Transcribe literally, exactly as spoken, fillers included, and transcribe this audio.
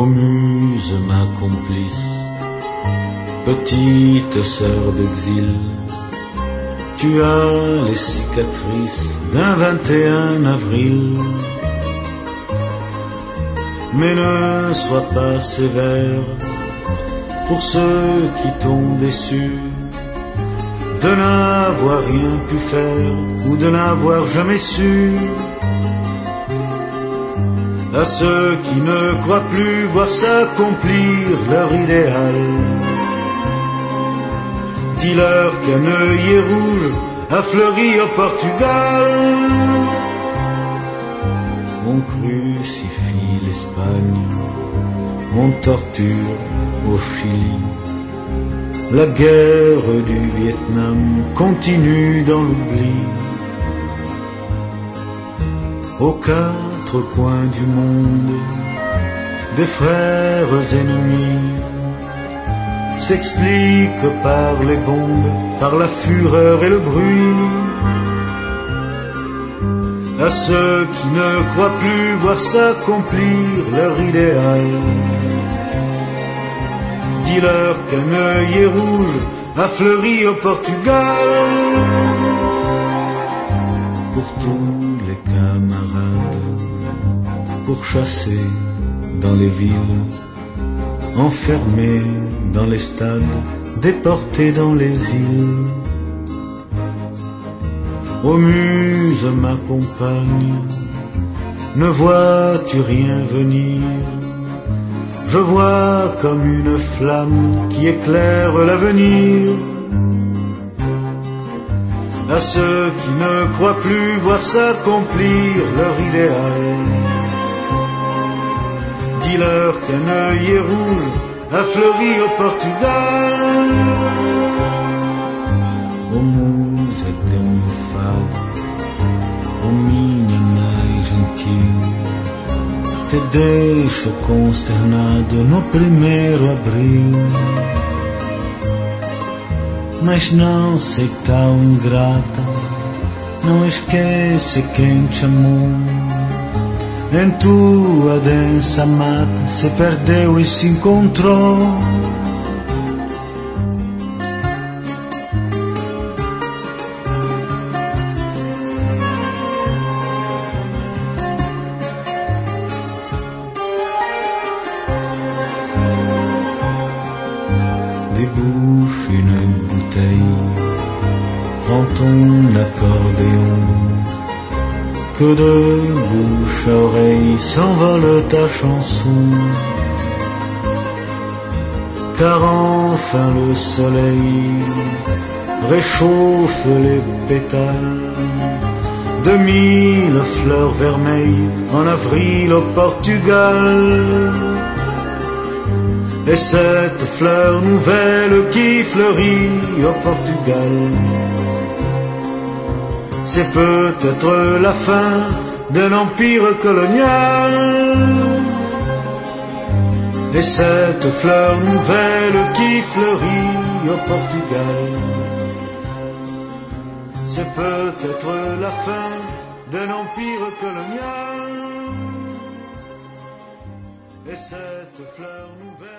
Ô muse, ma complice, petite sœur d'exil, tu as les cicatrices d'un vingt et un avril. Mais ne sois pas sévère pour ceux qui t'ont déçu de n'avoir rien pu faire ou de n'avoir jamais su. À ceux qui ne croient plus voir s'accomplir leur idéal, dis-leur qu'un œillet rouge a fleuri au Portugal. On crucifie l'Espagne, on torture au Chili. La guerre du Vietnam continue dans l'oubli. Aux quatre coins du monde, des frères ennemis s'expliquent par les bombes, par la fureur et le bruit. À ceux qui ne croient plus voir s'accomplir leur idéal, dis-leur qu'un œillet rouge a fleuri au Portugal. Pour tous les camarades, pourchassés dans les villes, enfermés dans les stades, déportés dans les îles. Ô muse, ma compagne, ne vois-tu rien venir? Je vois comme une flamme qui éclaire l'avenir. À ceux qui ne croient plus voir s'accomplir leur idéal, dis-leur qu'un œillet rouge a fleuri au Portugal. Ô música meu fado, ô minha mais gentil, te deixo consternado no primeiro abril. Mas não sei tão ingrata, não esquece quem te amou. Em tua densa mata se perdeu e se encontrou. Débouche une bouteille, prends ton accordéon, que de bouche à oreille s'envole ta chanson. Car enfin le soleil réchauffe les pétales de mille fleurs vermeilles en avril au Portugal. Et cette fleur nouvelle qui fleurit au Portugal, c'est peut-être la fin d'un empire colonial. Et cette fleur nouvelle qui fleurit au Portugal, c'est peut-être la fin d'un empire colonial. Et cette fleur nouvelle